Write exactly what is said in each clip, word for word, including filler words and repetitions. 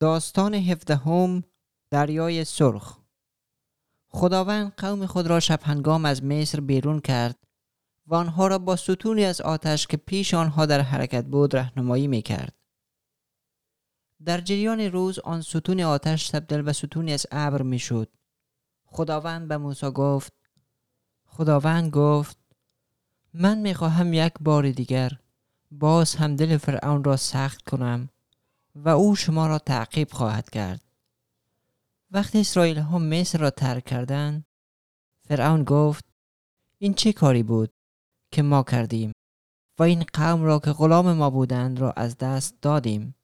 داستان هفدهم، دریای سرخ. خداوند قوم خود را شب هنگام از مصر بیرون کرد و آنها را با ستونی از آتش که پیش آنها در حرکت بود راهنمایی می‌کرد. در جریان روز آن ستون آتش تبدیل به ستونی از ابر می‌شد. خداوند به موسی گفت خداوند گفت من می‌خواهم یک بار دیگر باز هم دل فرعون را سخت کنم و او شما را تعقیب خواهد کرد. وقتی اسرائیل ها مصر را ترک کردند، فرعون گفت این چه کاری بود که ما کردیم و این قوم را که غلام ما بودند را از دست دادیم؟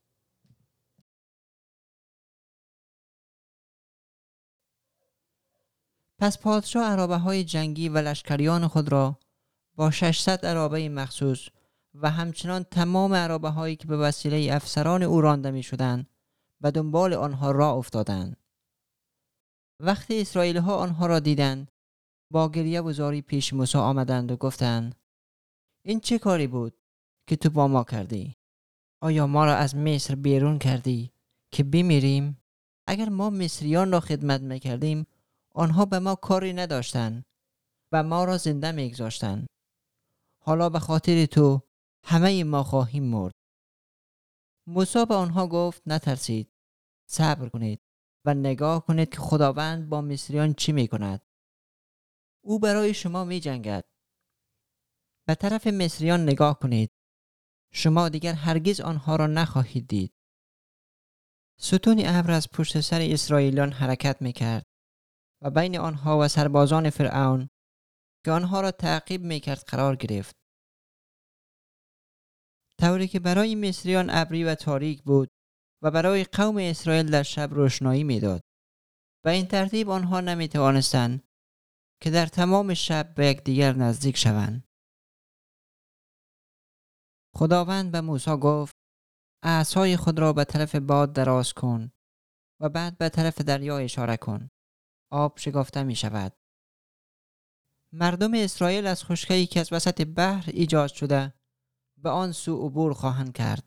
پس پادشاه عرابه های جنگی و لشکریان خود را با ششصد عرابه مخصوص و همچنان تمام عرابه هایی که به وسیله افسران او رانده می شدند به دنبال آنها راه افتادند. وقتی اسرائیل ها آنها را دیدند، با گریه و زاری پیش موسی آمدند و گفتند این چه کاری بود که تو با ما کردی؟ آیا ما را از مصر بیرون کردی که بمیریم؟ اگر ما مصریان را خدمت میکردیم آنها به ما کاری نداشتند و ما را زنده میگذاشتند. حالا به خاطر تو همه ما خواهیم مرد. موسی به آنها گفت نترسید، صبر کنید و نگاه کنید که خداوند با مصریان چی میکند. او برای شما می جنگد. به طرف مصریان نگاه کنید. شما دیگر هرگز آنها را نخواهید دید. ستون ابر از پشت سر اسرائیلیان حرکت می کرد و بین آنها و سربازان فرعون که آنها را تعقیب می کرد قرار گرفت. طوری که برای مصریان ابری و تاریک بود و برای قوم اسرائیل در شب روشنایی می داد. و این ترتیب آنها نمی توانستند که در تمام شب به یکدیگر نزدیک شوند. خداوند به موسی گفت عصای خود را به طرف باد دراز کن و بعد به طرف دریا اشاره کن. آب شکافته می شود. مردم اسرائیل از خشکی که از وسط بحر ایجاد شده به آن سو عبور خواهند کرد.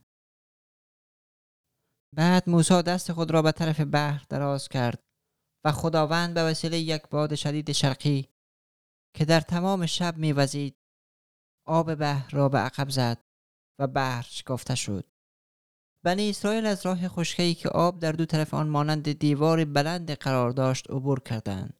بعد موسی دست خود را به طرف بحر دراز کرد و خداوند به وسیله یک باد شدید شرقی که در تمام شب می وزید آب بحر را به عقب زد و بحر شکافته شد. بنی اسرائیل از راه خشکی که آب در دو طرف آن مانند دیوار بلند قرار داشت عبور کردند.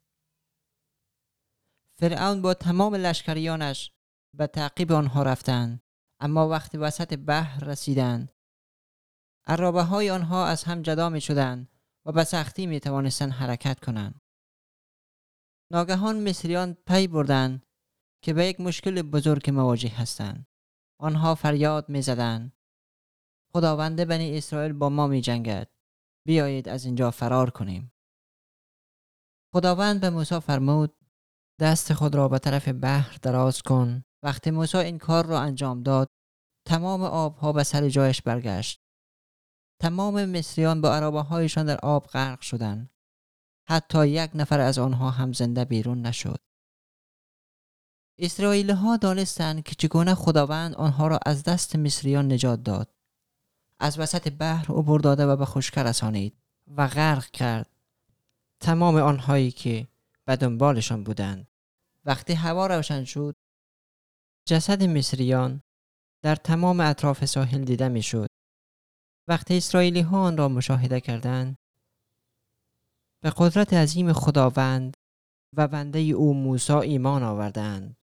فرعون با تمام لشکریانش به تعقیب آنها رفتند، اما وقتی وسط بحر رسیدند عرابه های آنها از هم جدا می شدند و به سختی می توانستند حرکت کنند. ناگهان مصریان پی بردند که به یک مشکل بزرگ مواجه هستند. آنها فریاد می زدند خداوند بنی اسرائیل با ما می جنگد. بیایید از اینجا فرار کنیم. خداوند به موسی فرمود دست خود را به طرف بحر دراز کن. وقتی موسی این کار را انجام داد تمام آبها به سر جایش برگشت. تمام مصریان با عرابه هایشان در آب غرق شدند. حتی یک نفر از آنها هم زنده بیرون نشد. اسرائیلی ها دانستند که چگونه خداوند آنها را از دست مصریان نجات داد. از وسط بحر عبور داده و به خشکی رسانید و غرق کرد تمام آنهایی که به دنبالشان بودند. وقتی هوا روشن شد جسد مصریان در تمام اطراف ساحل دیده می شد. وقتی اسرائیلی ها آن را مشاهده کردند به قدرت عظیم خداوند و بنده او موسی ایمان آوردند.